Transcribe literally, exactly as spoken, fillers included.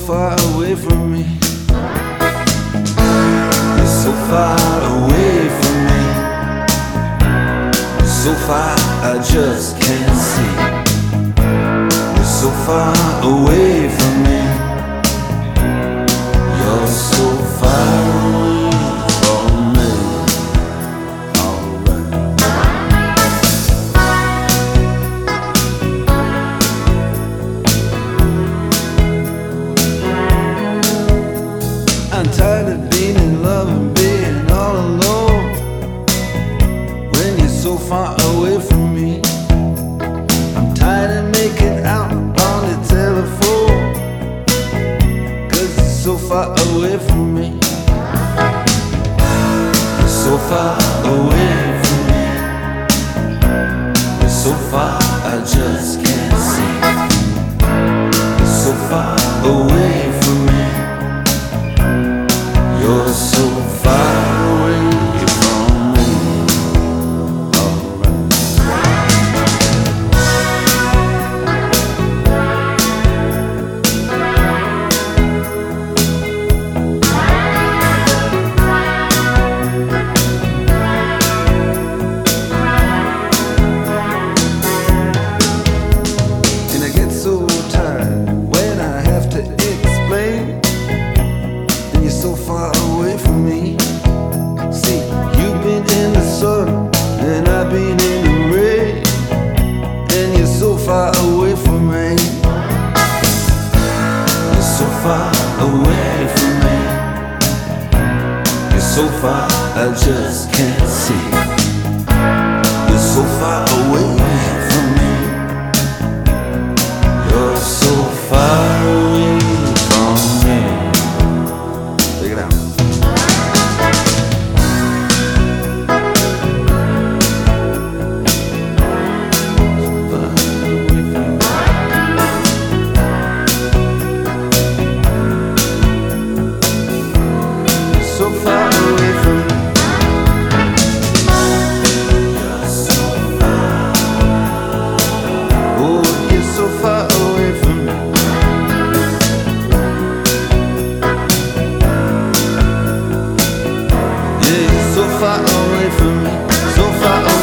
far away from me. You're so far away from me. So far I just can't see. You're so far away from me. You're so far away from me. Alright. I'm tired of being in love and being all alone when you're so far away from me. I'm tired of making out on the telephone, 'cause you're so far away from me. You're so far away from me. You're so far I just can't see. You're so far away from me. You're so far away from me. And I get so tired when I have to explain. And you're so far away from me. See, you've been in the sun and I've been in the rain, and you're so far away from me. You're so far away from me. You're so far I just can't see. You're so far away from me. You're so far away from me. Take it out. So far away from me. You're so far. Oh, you're so far away from me. Yeah, you're so far away from me. So far away.